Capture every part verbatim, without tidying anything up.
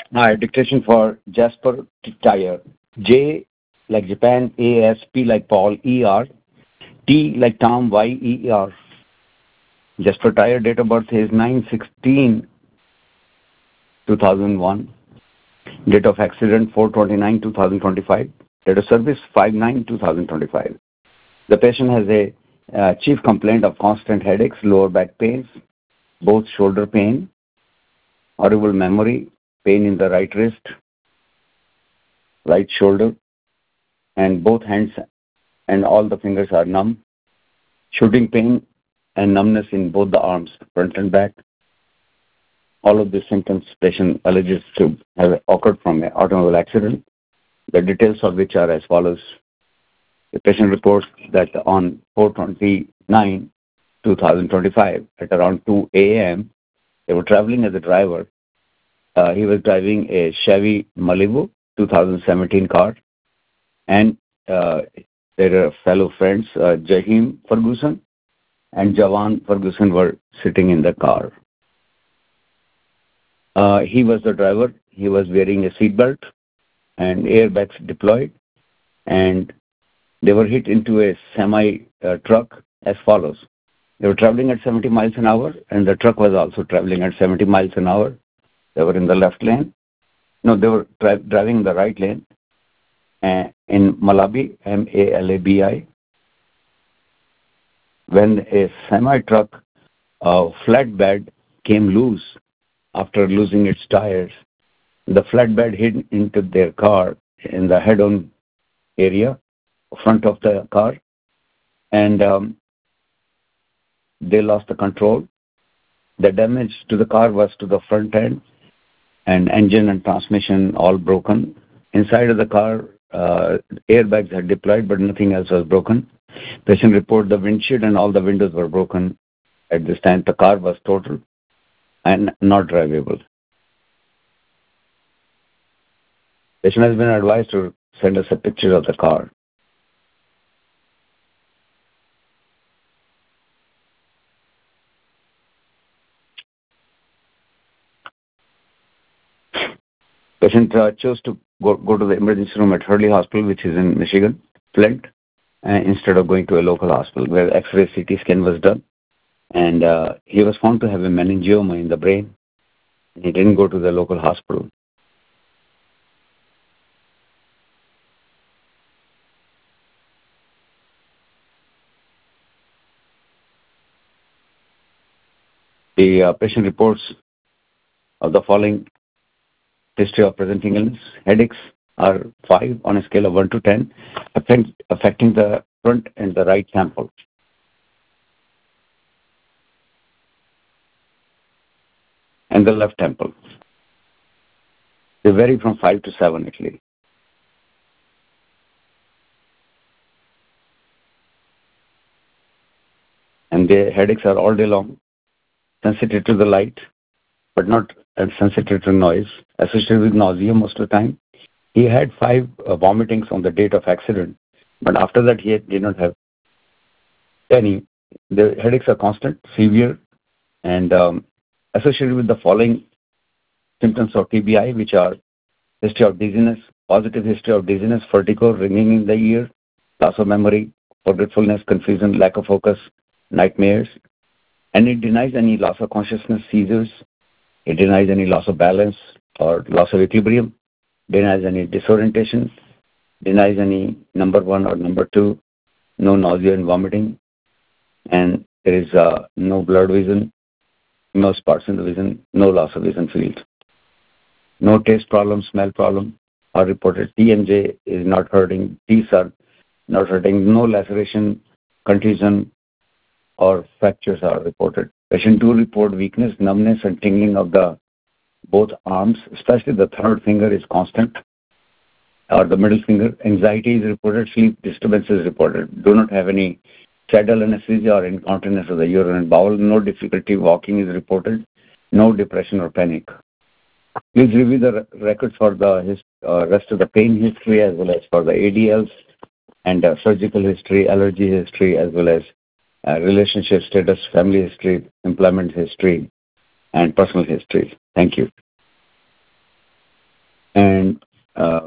All right, dictation for Jasper Tire. J like Japan, A S P like Paul, E R, T like Tom, Y E R. Jasper Tire date of birth is nine sixteen two thousand one. Date of accident four twenty-nine two thousand twenty-five. Date of service five nine two thousand twenty-five. The patient has a uh, chief complaint of constant headaches, lower back pains, both shoulder pain, horrible memory, pain in the right wrist, right shoulder, and both hands and all the fingers are numb, shooting pain and numbness in both the arms, front and back. All of these symptoms patient alleges to have occurred from an automobile accident, the details of which are as follows. The patient reports that on four twenty-nine two thousand twenty-five at around two a.m., they were traveling as a driver. Uh, he was driving a Chevy Malibu two thousand seventeen car, and uh, their fellow friends, uh, Jahim Ferguson and Jawan Ferguson, were sitting in the car. Uh, he was the driver. He was wearing a seatbelt and airbags deployed, and they were hit into a semi uh, truck as follows. They were traveling at seventy miles an hour, and the truck was also traveling at seventy miles an hour. They were in the left lane. No, they were dri- driving in the right lane uh, in Malabi, M A L A B I, when a semi-truck uh, flatbed came loose after losing its tires. The flatbed hit into their car in the head-on area, front of the car, and um, they lost the control. The damage to the car was to the front end, and engine and transmission all broken. Inside of the car, uh, airbags had deployed, but nothing else was broken. Patient report the windshield and all the windows were broken. At this time, the car was total and not drivable. Patient has been advised to send us a picture of the car. Patient uh, chose to go, go to the emergency room at Hurley Hospital, which is in Michigan, Flint, uh, instead of going to a local hospital where X-ray C T scan was done. And uh, he was found to have a meningioma in the brain. He didn't go to the local hospital. The uh, patient reports of the following history of presenting illness. Headaches are five on a scale of one to ten, affect, affecting the front and the right temple. And the left temple. They vary from five to seven actually. And the headaches are all day long, sensitive to the light, but not sensitive to noise, associated with nausea most of the time. He had five uh, vomitings on the date of accident, but after that he did not have any. The headaches are constant, severe, and um, associated with the following symptoms of T B I, which are history of dizziness, positive history of dizziness, vertigo, ringing in the ear, loss of memory, forgetfulness, confusion, lack of focus, nightmares, and it denies any loss of consciousness, seizures. It denies any loss of balance or loss of equilibrium, denies any disorientation, denies any number one or number two, no nausea and vomiting, and there is uh, no blurred vision, no spots in the vision, no loss of vision field. No taste problem, smell problem are reported. T M J is not hurting, teeth are not hurting, no laceration, contusion, or fractures are reported. Patient two report weakness, numbness, and tingling of the both arms, especially the third finger is constant, or the middle finger. Anxiety is reported, sleep disturbance is reported. Do not have any saddle anesthesia or incontinence of the urine and bowel. No difficulty walking is reported. No depression or panic. Please review the records for the his, uh, rest of the pain history as well as for the A D Ls and uh, surgical history, allergy history, as well as uh, relationship status, family history, employment history, and personal history. Thank you. And uh,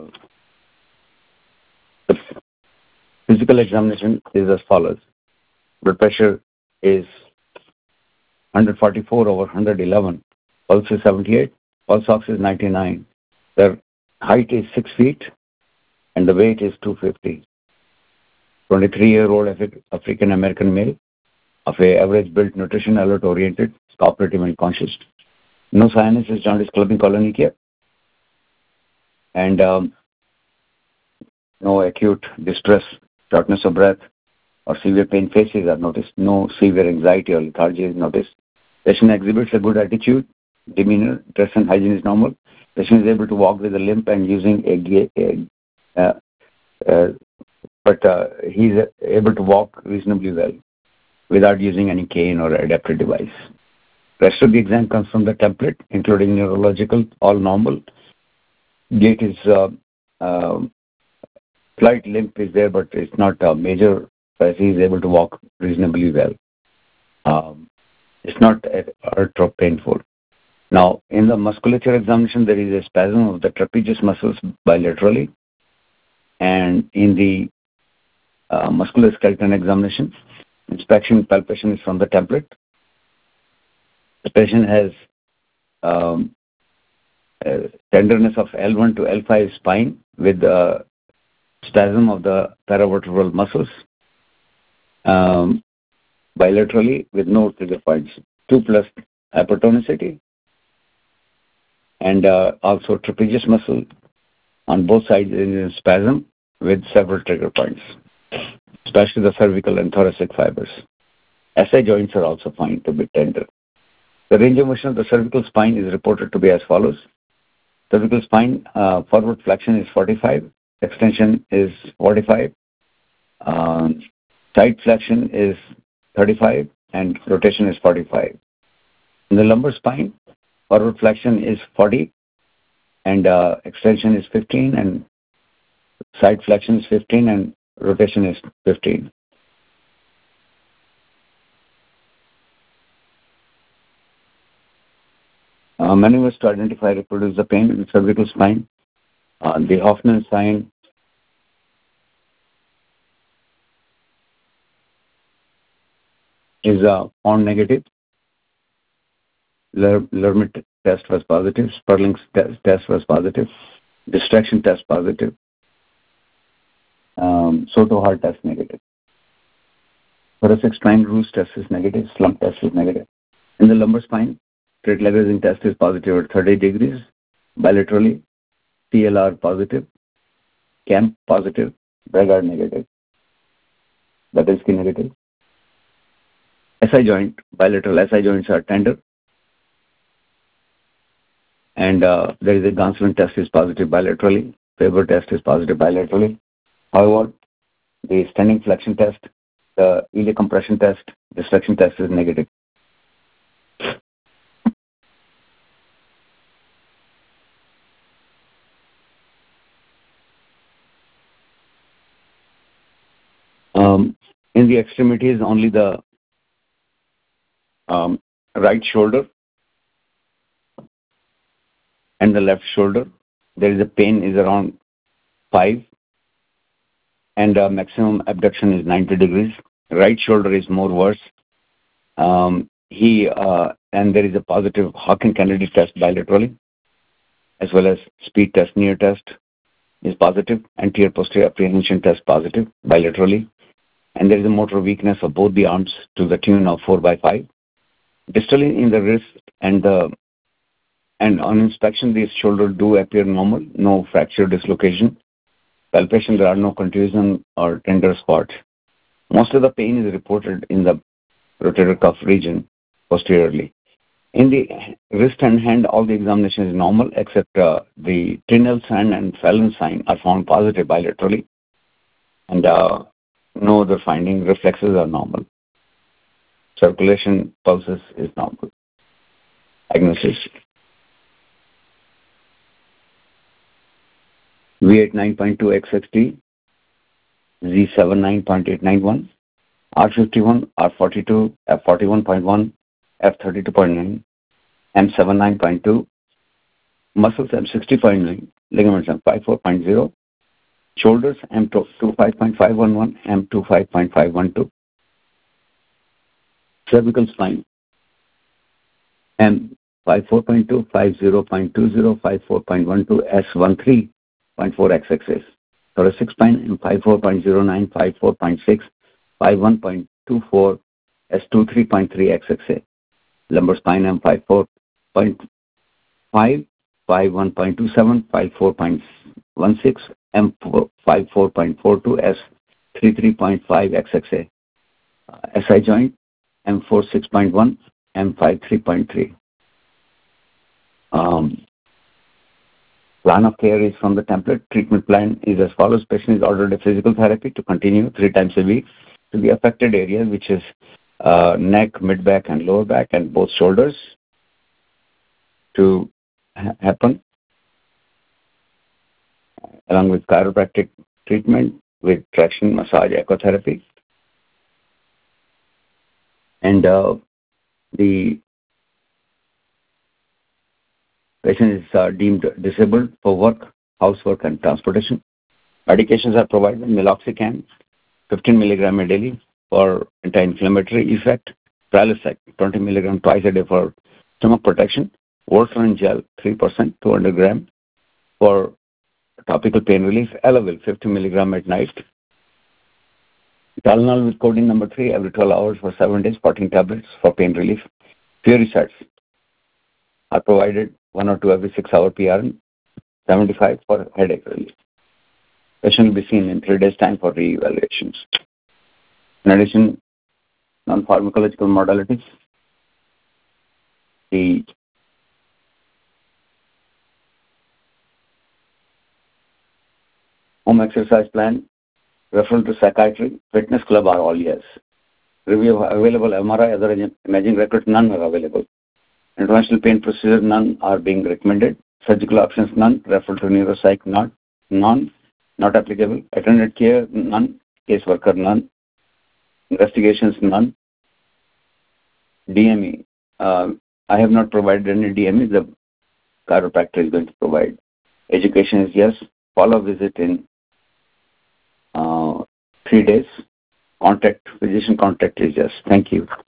the physical examination is as follows. Blood pressure is one forty-four over one eleven. Pulse is seventy-eight. Pulse ox is ninety-nine. Their height is six feet and the weight is two hundred fifty. twenty-three-year-old Afri- African American male of a average build, nutrition, alert oriented, cooperative and conscious. No cyanosis, jaundice, clubbing, colonychia, and um, no acute distress, shortness of breath, or severe pain faces are noticed. No severe anxiety or lethargy is noticed. Patient exhibits a good attitude, demeanor, dress and hygiene is normal. Patient is able to walk with a limp and using a, a uh, uh, but uh, he is able to walk reasonably well without using any cane or adaptive device. Rest of the exam comes from the template, including neurological, all normal. Gait is uh, uh, slight limp is there, but it's not uh, major, as he is able to walk reasonably well. Um, it's not ultra painful. Now, in the musculature examination, there is a spasm of the trapezius muscles bilaterally, and in the uh, musculoskeletal examination, inspection palpation is from the template. The patient has um, uh, tenderness of L one to L five spine with uh, spasm of the paravertebral muscles um, bilaterally with no trigger points. two plus hypertonicity and uh, also trapezius muscle on both sides in spasm with several trigger points, especially the cervical and thoracic fibers. S I joints are also found to be tender. The range of motion of the cervical spine is reported to be as follows. Cervical spine uh, forward flexion is forty-five, extension is forty-five, um, side flexion is thirty-five, and rotation is forty-five. In the lumbar spine, forward flexion is forty, and uh, extension is fifteen, and side flexion is fifteen, and rotation is fifteen. Uh, maneuvers to identify and reproduce the pain in the cervical spine. Uh, the Hoffman sign is uh, found negative. Lermit test was positive. Sperling's test was positive. Distraction test positive. Um, Soto-Hart test negative. Thoracic spine Roos test is negative. Slump test is negative. In the lumbar spine, straight leg raising test is positive at thirty degrees. Bilaterally, P L R positive. C A M P positive. Bragard negative. Babinski negative. S I joint, bilateral S I joints are tender. And uh, there is a Gonsalves test is positive bilaterally. Faber test is positive bilaterally. However, the standing flexion test, the iliac compression test, the flexion test is negative. Um, in the extremities, only the um, right shoulder and the left shoulder. There is a pain is around five, and uh, maximum abduction is ninety degrees. Right shoulder is more worse. Um, he uh, and there is a positive Hawking-Kennedy test bilaterally, as well as speed test, near test is positive, anterior posterior apprehension test positive bilaterally, and there is a motor weakness of both the arms to the tune of four by five. Distally in the wrist and the and on inspection, these shoulders do appear normal, no fracture dislocation. Palpation, there are no contusion or tender spots. Most of the pain is reported in the rotator cuff region posteriorly. In the wrist and hand, all the examination is normal except uh, the Tinel sign and Fallon sign are found positive bilaterally, and uh, no other finding. Reflexes are normal. Circulation pulses is normal. Diagnosis: V eighty-nine point two X X T, Z seventy-nine point eight nine one, R fifty-one, R forty-two, F forty-one point one, F thirty-two point nine, M seventy-nine point two, Muscles M sixty point nine, ligaments M fifty-four point zero, shoulders M twenty-five point five one one, M twenty-five point five one two, cervical spine M fifty-four point two, fifty point two zero, fifty-four point one two, S thirteen point four X X S, thoracic spine M fifty-four point zero nine, fifty-four point six, fifty-one point two four, S twenty-three point three X X A, lumbar spine M fifty-four point five, fifty-one point two seven, fifty-four point one six, M fifty-four point four two, S thirty-three point five X X A, uh, S I joint M forty-six point one, M fifty-three point three. Um, plan of care is from the template. Treatment plan is as follows. Patient is ordered a physical therapy to continue three times a week to the affected area, which is uh, neck, mid-back, and lower back, and both shoulders to ha- happen, along with chiropractic treatment with traction, massage, ecotherapy. And uh, the patient is uh, deemed disabled for work, housework, and transportation. Medications are provided: meloxicam, fifteen milligram a daily for anti-inflammatory effect; Prilosec, twenty milligram twice a day for stomach protection; Warfarin gel, three percent, two hundred gram for topical pain relief; Elavil, fifty milligram at night; Tylenol with codeine number three every twelve hours for seven days, fourteen tablets for pain relief. Furisats are provided one or two every six hour P R N, seventy-five for headache relief. Patient will be seen in three days' time for re-evaluations. In addition, non-pharmacological modalities, the home exercise plan, referral to psychiatry, fitness club are all yes. Review of available M R I, other imaging records, none are available. Interventional pain procedure, none are being recommended. Surgical options, none. Referral to neuropsych, not, none, not applicable. Attended care, none. Caseworker, none. Investigations, none. D M E, uh, I have not provided any D M E. The chiropractor is going to provide. Education is yes. Follow visit in uh, three days. Contact, physician contact is yes. Thank you.